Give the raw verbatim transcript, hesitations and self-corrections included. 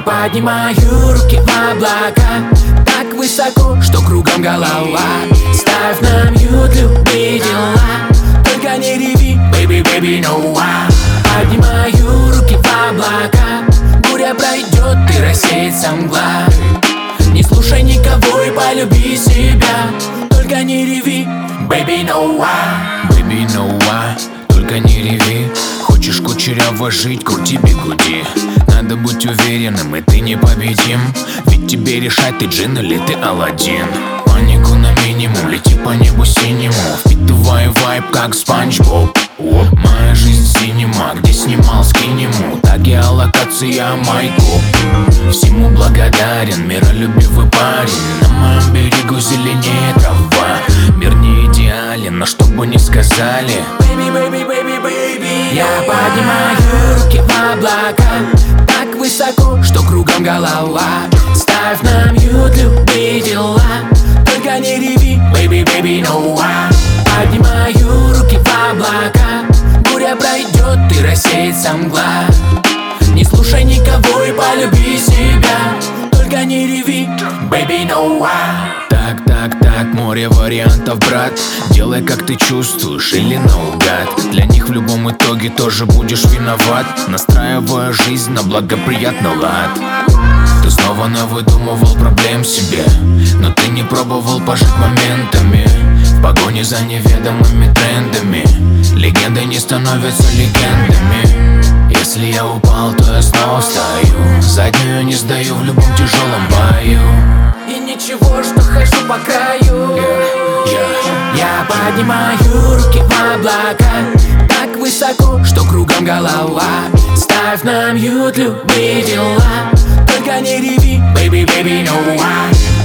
Я поднимаю руки в облака, так высоко, что кругом голова. Ставь на мьют любые дела, только не реви, baby, baby, no why. Поднимаю руки в облака, буря пройдет и рассеется мгла. Не слушай никого и полюби себя, только не реви, baby, no why. Baby, no why, только не реви. Хочешь кучеряво жить, крути бигуди. Надо быть уверенным, и ты непобедим. Ведь тебе решать, ты джин или ты Аладдин. Панику на минимум, лети по небу синему. Впитывай вайб, как Спанч Боб. Моя жизнь синема, где снимал скинему. Так я локация майку. Всему благодарен, миролюбивый парень. На моем берегу зеленее трава. Мир не идеален, но что бы ни сказали, baby, baby, baby, baby. Я поднимаю руки в облака, так высоко, что кругом голова. Ставь на мьют любые дела, только не реви, baby, baby, no why. Поднимаю руки в облака, буря пройдет и рассеется мгла. Не слушай никого и полюби себя, только не реви, baby, no why. Так, так, так, море вариантов, брат. Делай, как ты чувствуешь, или наугад. Для них в любом итоге тоже будешь виноват, настраивая жизнь на благоприятный лад. Ты снова навыдумывал проблем себе, но ты не пробовал пожить моментами. В погоне за неведомыми трендами легенды не становятся легендами. Если я упал, то я снова встаю. Заднюю не сдаю в любом тяжелом бою. И ничего, что хожу по краю. yeah, yeah. Я поднимаю руки в облака, так высоко, что кругом голова. Ставь на мьют любые дела, только не реви, baby, baby, no why.